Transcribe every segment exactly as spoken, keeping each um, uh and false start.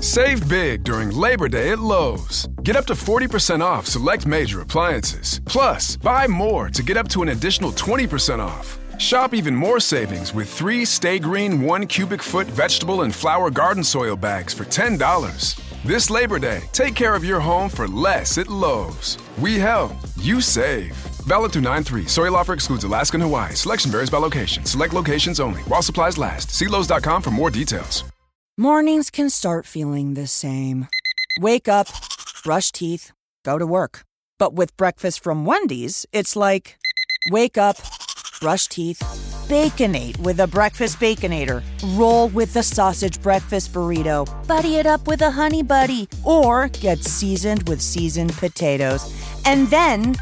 Save big during Labor Day at Lowe's. Get up to forty percent off select major appliances. Plus, buy more to get up to an additional twenty percent off. Shop even more savings with three Stay Green one cubic foot vegetable and flower garden soil bags for ten dollars. This Labor Day, take care of your home for less at Lowe's. We help, you save. Valid through nine three. Soil offer excludes Alaska and Hawaii. Selection varies by location. Select locations only. While supplies last. See Lowe's dot com for more details. Mornings can start feeling the same. Wake up, brush teeth, go to work. But with breakfast from Wendy's, it's like, wake up, brush teeth, Baconate with a breakfast Baconator. Roll with the sausage breakfast burrito. Buddy it up with a Honey Buddy. Or get seasoned with seasoned potatoes. And then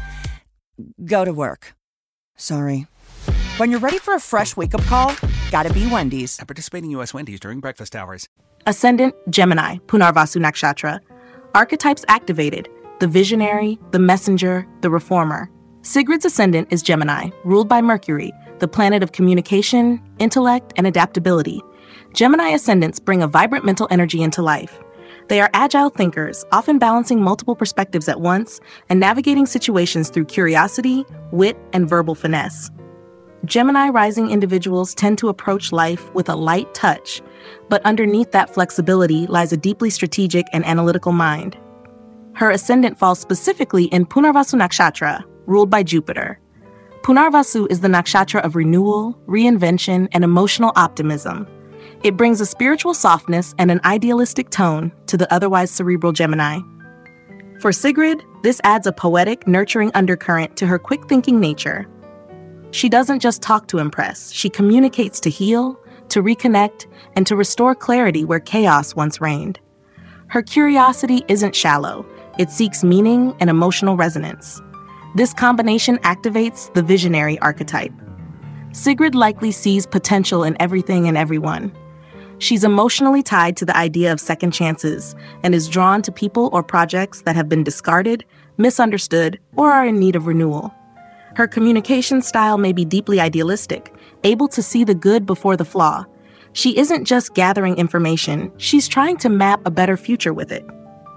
go to work. Sorry. When you're ready for a fresh wake-up call, gotta be Wendy's. At participating U S Wendy's during breakfast hours. Ascendant Gemini, Punarvasu Nakshatra. Archetypes activated: the visionary, the messenger, the reformer. Sigrid's ascendant is Gemini, ruled by Mercury, the planet of communication, intellect, and adaptability. Gemini ascendants bring a vibrant mental energy into life. They are agile thinkers, often balancing multiple perspectives at once and navigating situations through curiosity, wit, and verbal finesse. Gemini rising individuals tend to approach life with a light touch, but underneath that flexibility lies a deeply strategic and analytical mind. Her ascendant falls specifically in Punarvasu Nakshatra, ruled by Jupiter. Punarvasu is the nakshatra of renewal, reinvention, and emotional optimism. It brings a spiritual softness and an idealistic tone to the otherwise cerebral Gemini. For Sigrid, this adds a poetic, nurturing undercurrent to her quick-thinking nature. She doesn't just talk to impress, she communicates to heal, to reconnect, and to restore clarity where chaos once reigned. Her curiosity isn't shallow, it seeks meaning and emotional resonance. This combination activates the visionary archetype. Sigrid likely sees potential in everything and everyone. She's emotionally tied to the idea of second chances and is drawn to people or projects that have been discarded, misunderstood, or are in need of renewal. Her communication style may be deeply idealistic, able to see the good before the flaw. She isn't just gathering information, she's trying to map a better future with it.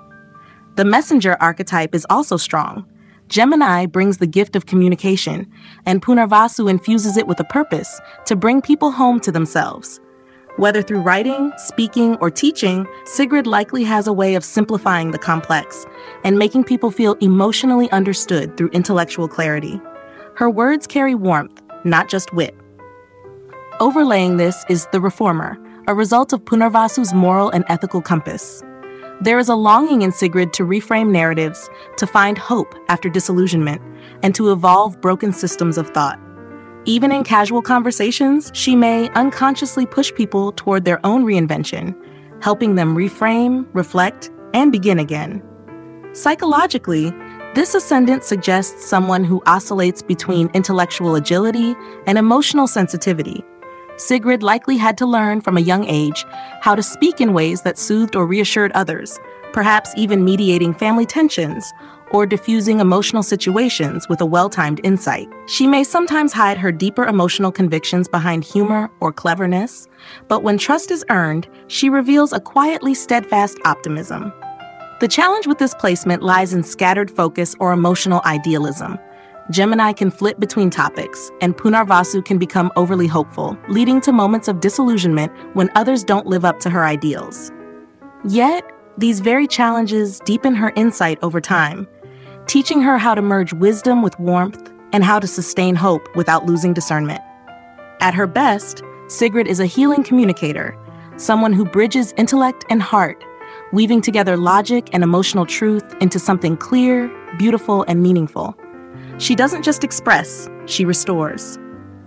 The messenger archetype is also strong. Gemini brings the gift of communication, and Punarvasu infuses it with a purpose to bring people home to themselves. Whether through writing, speaking, or teaching, Sigrid likely has a way of simplifying the complex and making people feel emotionally understood through intellectual clarity. Her words carry warmth, not just wit. Overlaying this is the reformer, a result of Punarvasu's moral and ethical compass. There is a longing in Sigrid to reframe narratives, to find hope after disillusionment, and to evolve broken systems of thought. Even in casual conversations, she may unconsciously push people toward their own reinvention, helping them reframe, reflect, and begin again. Psychologically, this ascendant suggests someone who oscillates between intellectual agility and emotional sensitivity. Sigrid likely had to learn from a young age how to speak in ways that soothed or reassured others, perhaps even mediating family tensions or diffusing emotional situations with a well-timed insight. She may sometimes hide her deeper emotional convictions behind humor or cleverness, but when trust is earned, she reveals a quietly steadfast optimism. The challenge with this placement lies in scattered focus or emotional idealism. Gemini can flip between topics, and Punarvasu can become overly hopeful, leading to moments of disillusionment when others don't live up to her ideals. Yet, these very challenges deepen her insight over time, teaching her how to merge wisdom with warmth and how to sustain hope without losing discernment. At her best, Sigrid is a healing communicator, someone who bridges intellect and heart, weaving together logic and emotional truth into something clear, beautiful, and meaningful. She doesn't just express, she restores.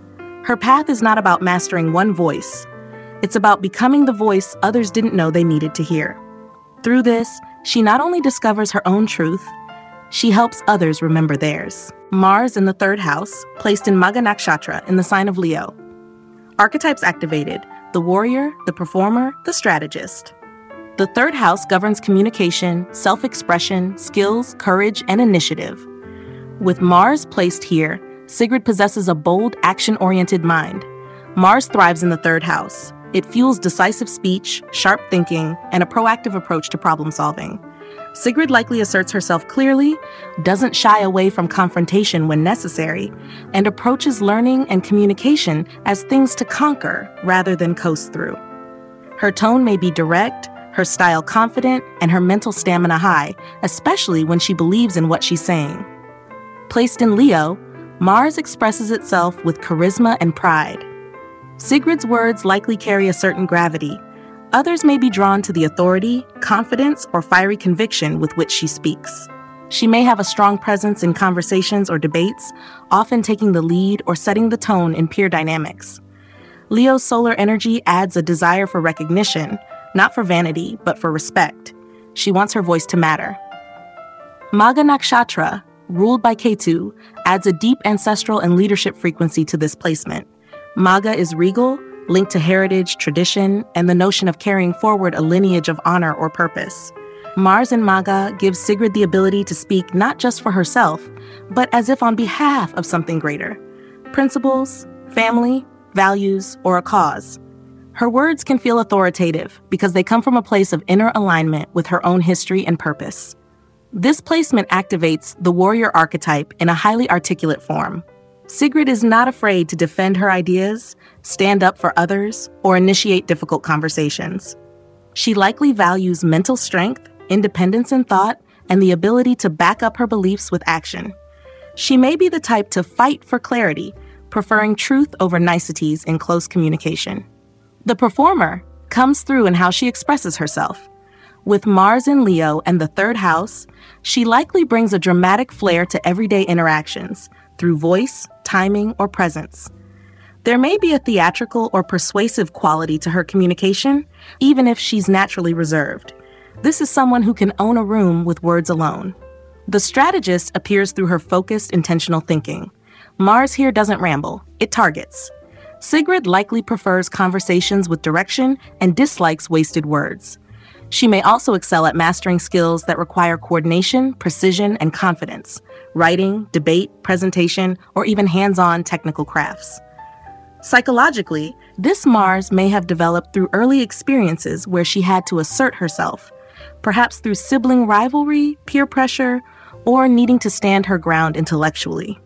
Her path is not about mastering one voice. It's about becoming the voice others didn't know they needed to hear. Through this, she not only discovers her own truth, she helps others remember theirs. Mars in the third house, placed in Magha Nakshatra in the sign of Leo. Archetypes activated: the warrior, the performer, the strategist. The third house governs communication, self-expression, skills, courage, and initiative. With Mars placed here, Sigrid possesses a bold, action-oriented mind. Mars thrives in the third house, It fuels decisive speech, sharp thinking, and a proactive approach to problem solving. Sigrid likely asserts herself clearly, doesn't shy away from confrontation when necessary, and approaches learning and communication as things to conquer rather than coast through. Her tone may be direct, her style confident, and her mental stamina high, especially when she believes in what she's saying. Placed in Leo, Mars expresses itself with charisma and pride. Sigrid's words likely carry a certain gravity. Others may be drawn to the authority, confidence, or fiery conviction with which she speaks. She may have a strong presence in conversations or debates, often taking the lead or setting the tone in peer dynamics. Leo's solar energy adds a desire for recognition, not for vanity, but for respect. She wants her voice to matter. Magha Nakshatra, ruled by Ketu, adds a deep ancestral and leadership frequency to this placement. Magha is regal, linked to heritage, tradition, and the notion of carrying forward a lineage of honor or purpose. Mars in Magha gives Sigrid the ability to speak not just for herself, but as if on behalf of something greater. Principles, family, values, or a cause. Her words can feel authoritative because they come from a place of inner alignment with her own history and purpose. This placement activates the warrior archetype in a highly articulate form. Sigrid is not afraid to defend her ideas, stand up for others, or initiate difficult conversations. She likely values mental strength, independence in thought, and the ability to back up her beliefs with action. She may be the type to fight for clarity, preferring truth over niceties in close communication. The performer comes through in how she expresses herself. With Mars in Leo and the third house, she likely brings a dramatic flair to everyday interactions through voice, timing, or presence. There may be a theatrical or persuasive quality to her communication, even if she's naturally reserved. This is someone who can own a room with words alone. The strategist appears through her focused, intentional thinking. Mars here doesn't ramble, it targets. Sigrid likely prefers conversations with direction and dislikes wasted words. She may also excel at mastering skills that require coordination, precision, and confidence, writing, debate, presentation, or even hands-on technical crafts. Psychologically, this Mars may have developed through early experiences where she had to assert herself, perhaps through sibling rivalry, peer pressure, or needing to stand her ground intellectually.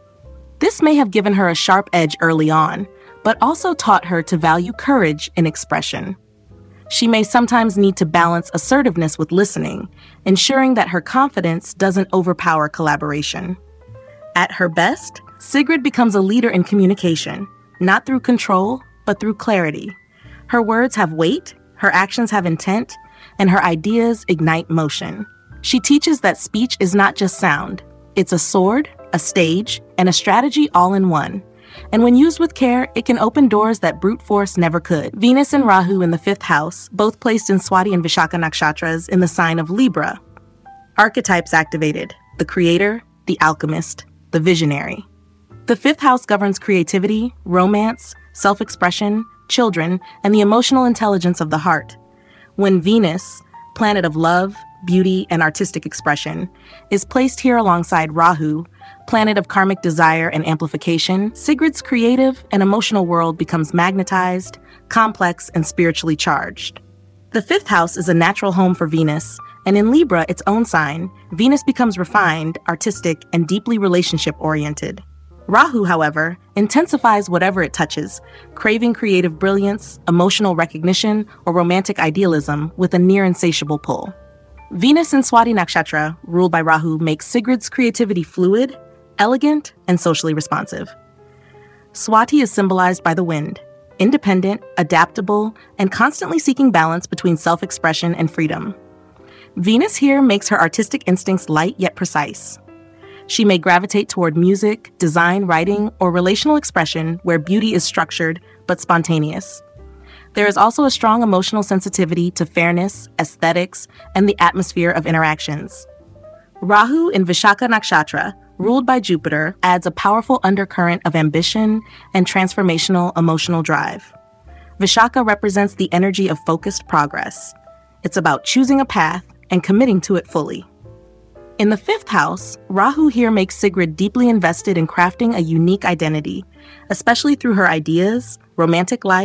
This may have given her a sharp edge early on, but also taught her to value courage in expression. She may sometimes need to balance assertiveness with listening, ensuring that her confidence doesn't overpower collaboration. At her best, Sigrid becomes a leader in communication, not through control, but through clarity. Her words have weight, her actions have intent, and her ideas ignite motion. She teaches that speech is not just sound. It's a sword, a stage, and a strategy all in one. And when used with care, it can open doors that brute force never could. Venus and Rahu in the fifth house, both placed in Swati and Vishaka nakshatras in the sign of Libra. Archetypes activated: the creator, the alchemist, the visionary. The fifth house governs creativity, romance, self-expression, children, and the emotional intelligence of the heart. When Venus, planet of love, beauty, and artistic expression, is placed here alongside Rahu, planet of karmic desire and amplification, Sigrid's creative and emotional world becomes magnetized, complex, and spiritually charged. The fifth house is a natural home for Venus, and in Libra, its own sign, Venus becomes refined, artistic, and deeply relationship-oriented. Rahu, however, intensifies whatever it touches, craving creative brilliance, emotional recognition, or romantic idealism with a near-insatiable pull. Venus in Swati Nakshatra, ruled by Rahu, makes Sigrid's creativity fluid, elegant, and socially responsive. Swati is symbolized by the wind, independent, adaptable, and constantly seeking balance between self-expression and freedom. Venus here makes her artistic instincts light yet precise. She may gravitate toward music, design, writing, or relational expression where beauty is structured but spontaneous. There is also a strong emotional sensitivity to fairness, aesthetics, and the atmosphere of interactions. Rahu in Vishaka Nakshatra, ruled by Jupiter, adds a powerful undercurrent of ambition and transformational emotional drive. Vishaka represents the energy of focused progress. It's about choosing a path and committing to it fully. In the fifth house, Rahu here makes Sigrid deeply invested in crafting a unique identity, especially through her ideas, romantic life,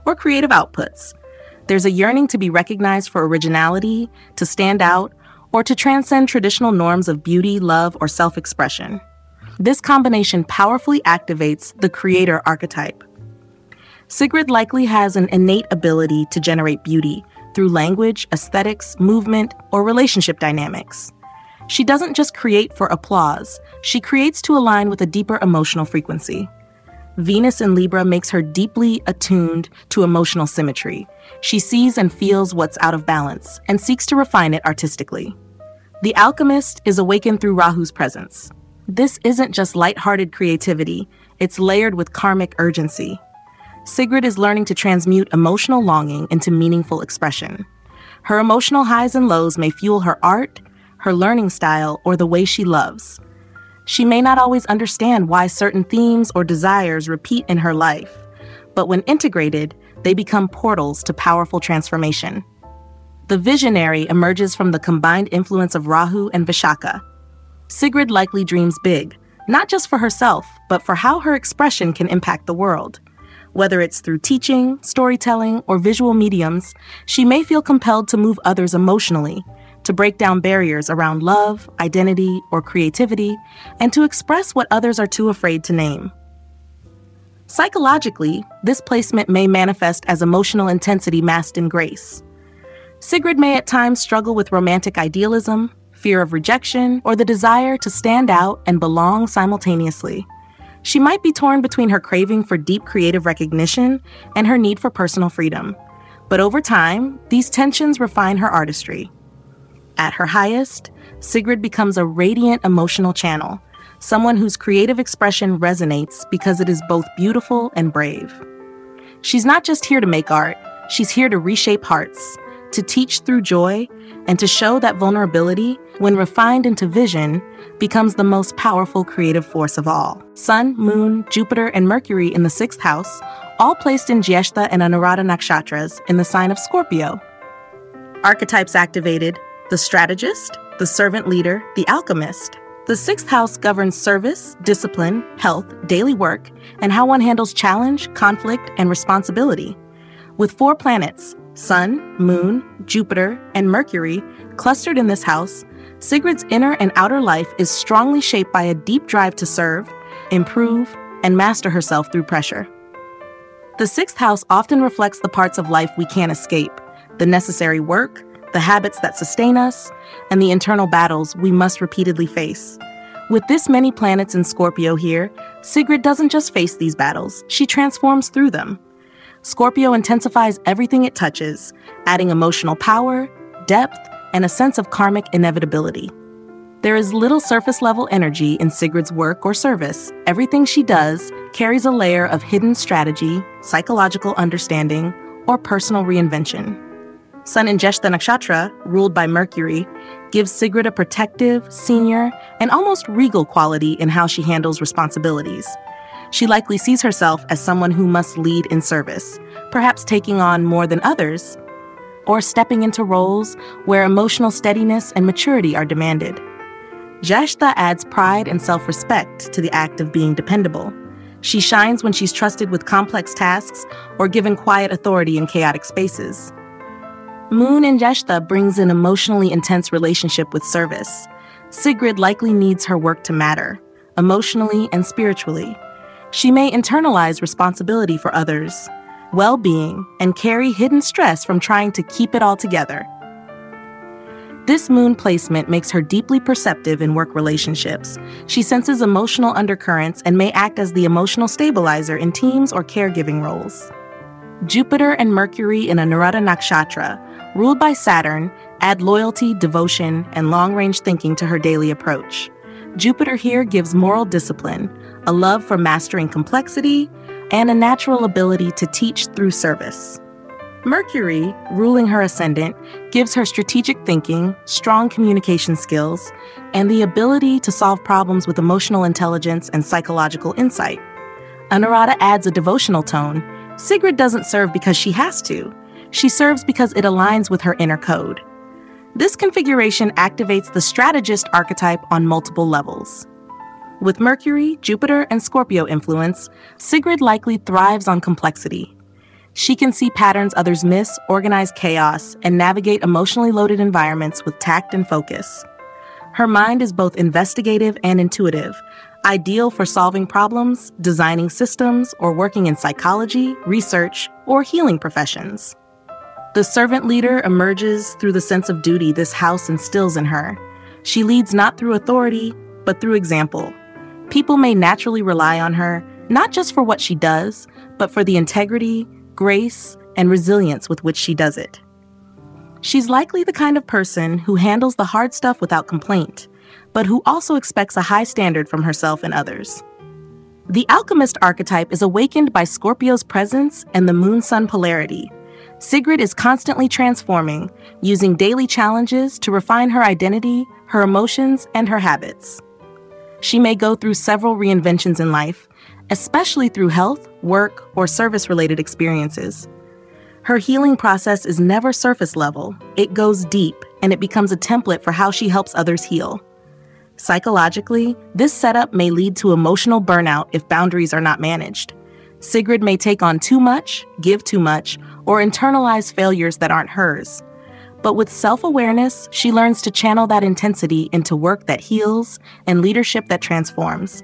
or creative outputs. There's a yearning to be recognized for originality, to stand out, or to transcend traditional norms of beauty, love, or self-expression. This combination powerfully activates the creator archetype. Sigrid likely has an innate ability to generate beauty through language, aesthetics, movement, or relationship dynamics. She doesn't just create for applause, she creates to align with a deeper emotional frequency. Venus in Libra makes her deeply attuned to emotional symmetry. She sees and feels what's out of balance and seeks to refine it artistically. The Alchemist is awakened through Rahu's presence. This isn't just lighthearted creativity, it's layered with karmic urgency. Sigrid is learning to transmute emotional longing into meaningful expression. Her emotional highs and lows may fuel her art, her learning style, or the way she loves. She may not always understand why certain themes or desires repeat in her life, but when integrated, they become portals to powerful transformation. The visionary emerges from the combined influence of Rahu and Vishaka. Sigrid likely dreams big, not just for herself, but for how her expression can impact the world. Whether it's through teaching, storytelling, or visual mediums, she may feel compelled to move others emotionally, to break down barriers around love, identity, or creativity, and to express what others are too afraid to name. Psychologically, this placement may manifest as emotional intensity masked in grace. Sigrid may at times struggle with romantic idealism, fear of rejection, or the desire to stand out and belong simultaneously. She might be torn between her craving for deep creative recognition and her need for personal freedom. But over time, these tensions refine her artistry. At her highest, Sigrid becomes a radiant emotional channel, someone whose creative expression resonates because it is both beautiful and brave. She's not just here to make art, she's here to reshape hearts, to teach through joy, and to show that vulnerability, when refined into vision, becomes the most powerful creative force of all. Sun, Moon, Jupiter, and Mercury in the sixth house, all placed in Jyeshta and Anuradha nakshatras in the sign of Scorpio. Archetypes activated: the strategist, the servant leader, the alchemist. The sixth house governs service, discipline, health, daily work, and how one handles challenge, conflict, and responsibility. With four planets, Sun, Moon, Jupiter, and Mercury, clustered in this house, Sigrid's inner and outer life is strongly shaped by a deep drive to serve, improve, and master herself through pressure. The sixth house often reflects the parts of life we can't escape: the necessary work, the habits that sustain us, and the internal battles we must repeatedly face. With this many planets in Scorpio here, Sigrid doesn't just face these battles, she transforms through them. Scorpio intensifies everything it touches, adding emotional power, depth, and a sense of karmic inevitability. There is little surface-level energy in Sigrid's work or service. Everything she does carries a layer of hidden strategy, psychological understanding, or personal reinvention. Sun in Jyeshta Nakshatra, ruled by Mercury, gives Sigrid a protective, senior, and almost regal quality in how she handles responsibilities. She likely sees herself as someone who must lead in service, perhaps taking on more than others, or stepping into roles where emotional steadiness and maturity are demanded. Jyeshta adds pride and self-respect to the act of being dependable. She shines when she's trusted with complex tasks or given quiet authority in chaotic spaces. Moon in Jyeshta brings an emotionally intense relationship with service. Sigrid likely needs her work to matter, emotionally and spiritually. She may internalize responsibility for others' well-being and carry hidden stress from trying to keep it all together. This moon placement makes her deeply perceptive in work relationships. She senses emotional undercurrents and may act as the emotional stabilizer in teams or caregiving roles. Jupiter and Mercury in Anuradha Nakshatra, ruled by Saturn, add loyalty, devotion, and long-range thinking to her daily approach. Jupiter here gives moral discipline, a love for mastering complexity, and a natural ability to teach through service. Mercury, ruling her ascendant, gives her strategic thinking, strong communication skills, and the ability to solve problems with emotional intelligence and psychological insight. Anuradha adds a devotional tone. Sigrid doesn't serve because she has to. She serves because it aligns with her inner code. This configuration activates the strategist archetype on multiple levels. With Mercury, Jupiter, and Scorpio influence, Sigrid likely thrives on complexity. She can see patterns others miss, organize chaos, and navigate emotionally loaded environments with tact and focus. Her mind is both investigative and intuitive, ideal for solving problems, designing systems, or working in psychology, research, or healing professions. The servant leader emerges through the sense of duty this house instills in her. She leads not through authority, but through example. People may naturally rely on her, not just for what she does, but for the integrity, grace, and resilience with which she does it. She's likely the kind of person who handles the hard stuff without complaint, but who also expects a high standard from herself and others. The alchemist archetype is awakened by Scorpio's presence and the moon-sun polarity. Sigrid is constantly transforming, using daily challenges to refine her identity, her emotions, and her habits. She may go through several reinventions in life, especially through health, work, or service-related experiences. Her healing process is never surface level. It goes deep, and it becomes a template for how she helps others heal. Psychologically, this setup may lead to emotional burnout if boundaries are not managed. Sigrid may take on too much, give too much, or internalize failures that aren't hers. But with self-awareness, she learns to channel that intensity into work that heals and leadership that transforms.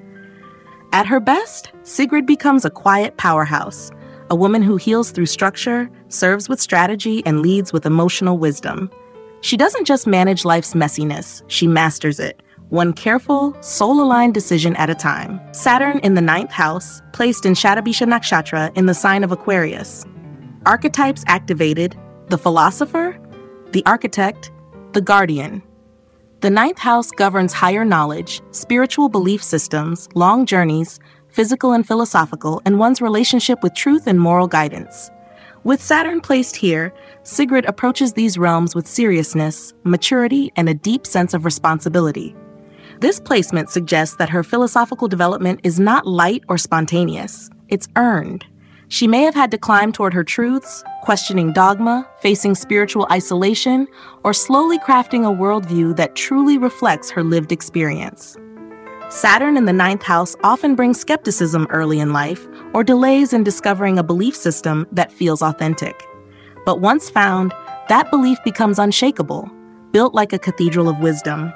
At her best, Sigrid becomes a quiet powerhouse, a woman who heals through structure, serves with strategy, and leads with emotional wisdom. She doesn't just manage life's messiness, she masters it, one careful, soul-aligned decision at a time. Saturn in the ninth house, placed in Shatabisha Nakshatra in the sign of Aquarius. Archetypes activated: the philosopher, the architect, the guardian. The ninth house governs higher knowledge, spiritual belief systems, long journeys, physical and philosophical, and one's relationship with truth and moral guidance. With Saturn placed here, Sigrid approaches these realms with seriousness, maturity, and a deep sense of responsibility. This placement suggests that her philosophical development is not light or spontaneous. It's earned. She may have had to climb toward her truths, questioning dogma, facing spiritual isolation, or slowly crafting a worldview that truly reflects her lived experience. Saturn in the ninth house often brings skepticism early in life or delays in discovering a belief system that feels authentic. But once found, that belief becomes unshakable, built like a cathedral of wisdom.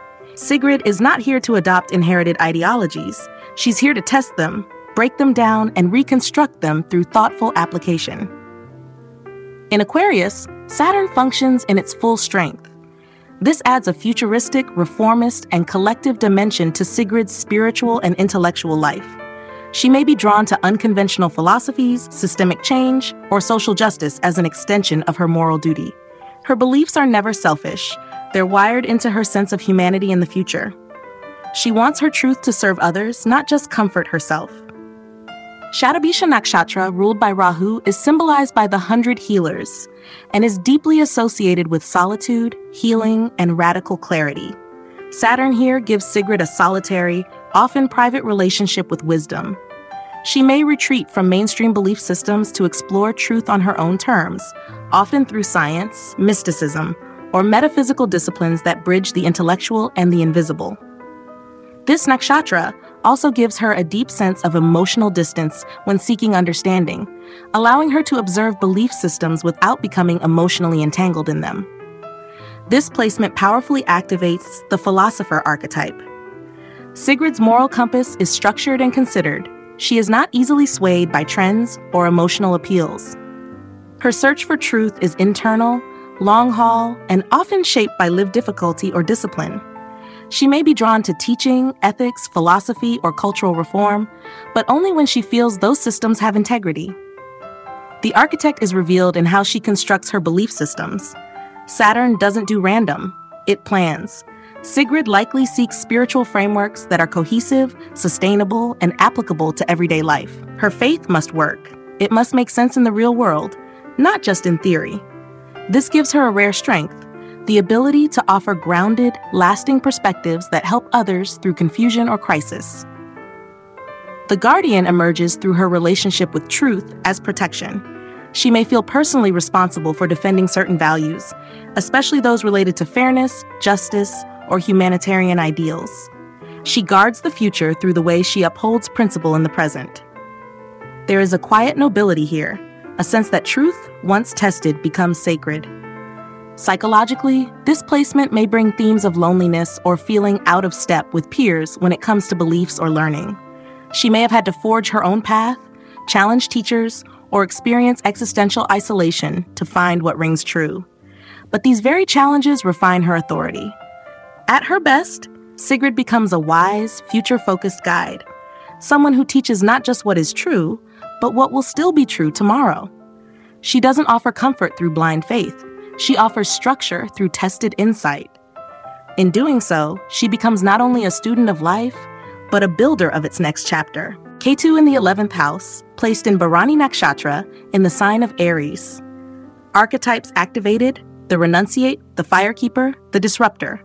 Sigrid is not here to adopt inherited ideologies. She's here to test them, break them down, and reconstruct them through thoughtful application. In Aquarius, Saturn functions in its full strength. This adds a futuristic, reformist, and collective dimension to Sigrid's spiritual and intellectual life. She may be drawn to unconventional philosophies, systemic change, or social justice as an extension of her moral duty. Her beliefs are never selfish. They're wired into her sense of humanity in the future. She wants her truth to serve others, not just comfort herself. Shatabisha Nakshatra, ruled by Rahu, is symbolized by the hundred healers and is deeply associated with solitude, healing, and radical clarity. Saturn here gives Sigrid a solitary, often private relationship with wisdom. She may retreat from mainstream belief systems to explore truth on her own terms, often through science, mysticism, or metaphysical disciplines that bridge the intellectual and the invisible. This nakshatra also gives her a deep sense of emotional distance when seeking understanding, allowing her to observe belief systems without becoming emotionally entangled in them. This placement powerfully activates the philosopher archetype. Sigrid's moral compass is structured and considered. She is not easily swayed by trends or emotional appeals. Her search for truth is internal, long haul, and often shaped by lived difficulty or discipline. She may be drawn to teaching, ethics, philosophy, or cultural reform, but only when she feels those systems have integrity. The architect is revealed in how she constructs her belief systems. Saturn doesn't do random, it plans. Sigrid likely seeks spiritual frameworks that are cohesive, sustainable, and applicable to everyday life. Her faith must work. It must make sense in the real world, not just in theory. This gives her a rare strength, the ability to offer grounded, lasting perspectives that help others through confusion or crisis. The guardian emerges through her relationship with truth as protection. She may feel personally responsible for defending certain values, especially those related to fairness, justice, or humanitarian ideals. She guards the future through the way she upholds principle in the present. There is a quiet nobility here, a sense that truth, once tested, becomes sacred. Psychologically, this placement may bring themes of loneliness or feeling out of step with peers when it comes to beliefs or learning. She may have had to forge her own path, challenge teachers, or experience existential isolation to find what rings true. But these very challenges refine her authority. At her best, Sigrid becomes a wise, future-focused guide, someone who teaches not just what is true, but what will still be true tomorrow. She doesn't offer comfort through blind faith. She offers structure through tested insight. In doing so, she becomes not only a student of life, but a builder of its next chapter. Ketu in the eleventh house, placed in Bharani Nakshatra in the sign of Aries. Archetypes activated: the renunciate, the firekeeper, the disruptor.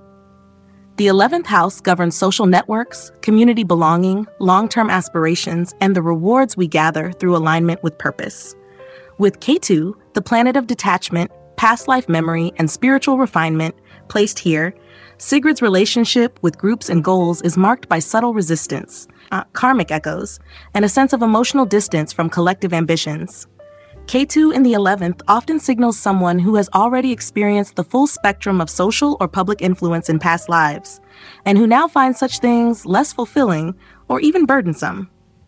The eleventh house governs social networks, community belonging, long-term aspirations, and the rewards we gather through alignment with purpose. With Ketu, the planet of detachment, past life memory, and spiritual refinement, placed here, Sigrid's relationship with groups and goals is marked by subtle resistance, uh, karmic echoes, and a sense of emotional distance from collective ambitions. Ketu in the eleventh often signals someone who has already experienced the full spectrum of social or public influence in past lives, and who now finds such things less fulfilling or even burdensome.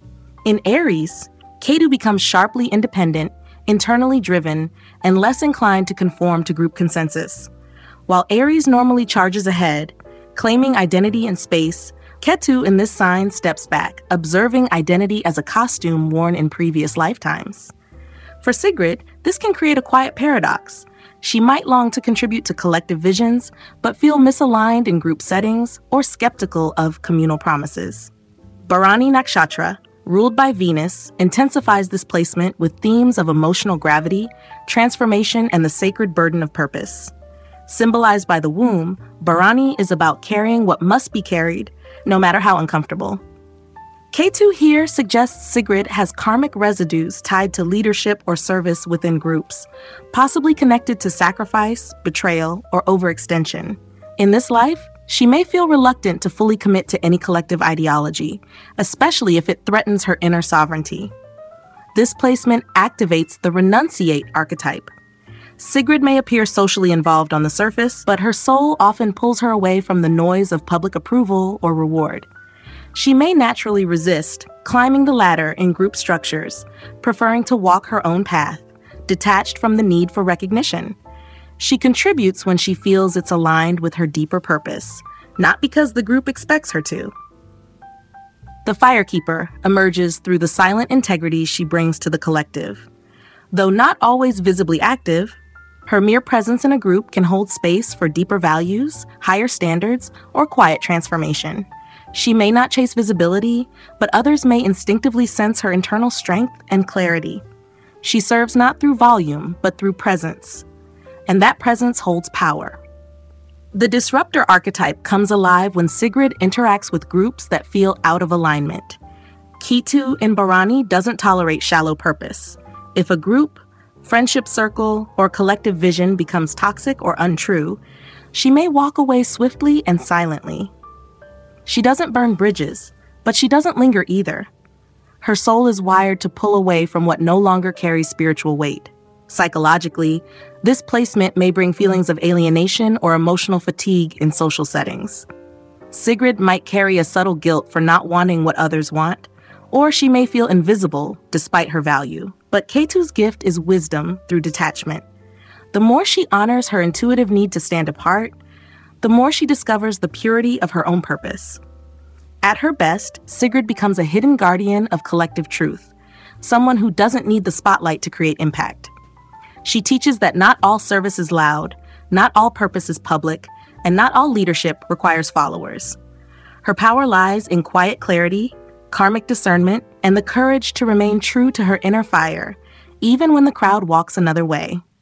In Aries, Ketu becomes sharply independent, internally driven, and less inclined to conform to group consensus. While Aries normally charges ahead, claiming identity and space, Ketu in this sign steps back, observing identity as a costume worn in previous lifetimes. For Sigrid, this can create a quiet paradox. She might long to contribute to collective visions, but feel misaligned in group settings or skeptical of communal promises. Bharani Nakshatra, ruled by Venus, intensifies this placement with themes of emotional gravity, transformation, and the sacred burden of purpose. Symbolized by the womb, Bharani is about carrying what must be carried, no matter how uncomfortable. Ketu here suggests Sigrid has karmic residues tied to leadership or service within groups, possibly connected to sacrifice, betrayal, or overextension. In this life, she may feel reluctant to fully commit to any collective ideology, especially if it threatens her inner sovereignty. This placement activates the renunciate archetype. Sigrid may appear socially involved on the surface, but her soul often pulls her away from the noise of public approval or reward. She may naturally resist climbing the ladder in group structures, preferring to walk her own path, detached from the need for recognition. She contributes when she feels it's aligned with her deeper purpose, not because the group expects her to. The firekeeper emerges through the silent integrity she brings to the collective. Though not always visibly active, her mere presence in a group can hold space for deeper values, higher standards, or quiet transformation. She may not chase visibility, but others may instinctively sense her internal strength and clarity. She serves not through volume, but through presence. And that presence holds power. The disruptor archetype comes alive when Sigrid interacts with groups that feel out of alignment. Ketu in Bharani doesn't tolerate shallow purpose. If a group, friendship circle, or collective vision becomes toxic or untrue, she may walk away swiftly and silently. She doesn't burn bridges, but she doesn't linger either. Her soul is wired to pull away from what no longer carries spiritual weight. Psychologically, this placement may bring feelings of alienation or emotional fatigue in social settings. Sigrid might carry a subtle guilt for not wanting what others want, or she may feel invisible despite her value. But Ketu's gift is wisdom through detachment. The more she honors her intuitive need to stand apart, the more she discovers the purity of her own purpose. At her best, Sigrid becomes a hidden guardian of collective truth, someone who doesn't need the spotlight to create impact. She teaches that not all service is loud, not all purpose is public, and not all leadership requires followers. Her power lies in quiet clarity, karmic discernment, and the courage to remain true to her inner fire, even when the crowd walks another way.